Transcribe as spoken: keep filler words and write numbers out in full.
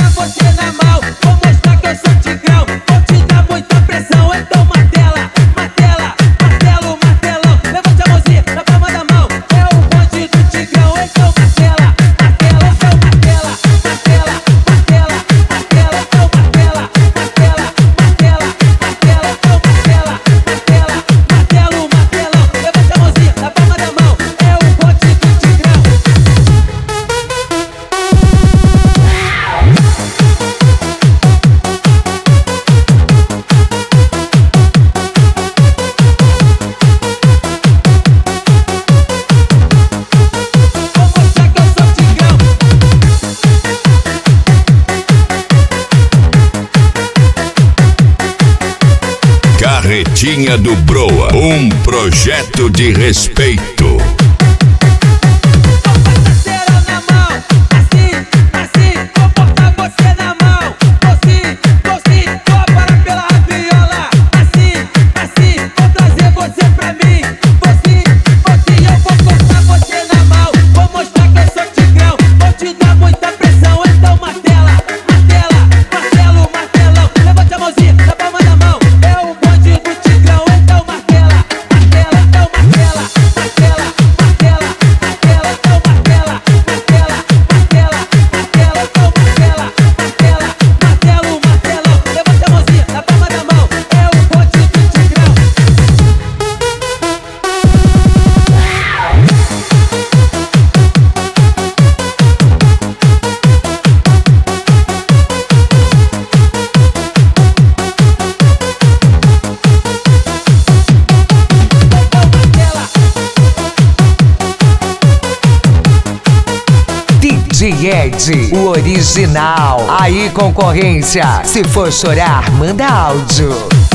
botar você na mão, vou mostrar que eu sou tigrão. Vou te dar muita pressão, então martela, martela, martelo, martelão. Levante a mãozinha na palma da mão, é o bonde do tigrão. Então martela, martela, então martela, martela, martela, martela, então martela, martela, martela, martela, então martela, martela, martelo, martelão. Levante a mãozinha na palma da mão, é o bonde do tigrão. Carretinha do Broa, um projeto de respeito. D J Ed, o original. Aí, concorrência, se for chorar, manda áudio.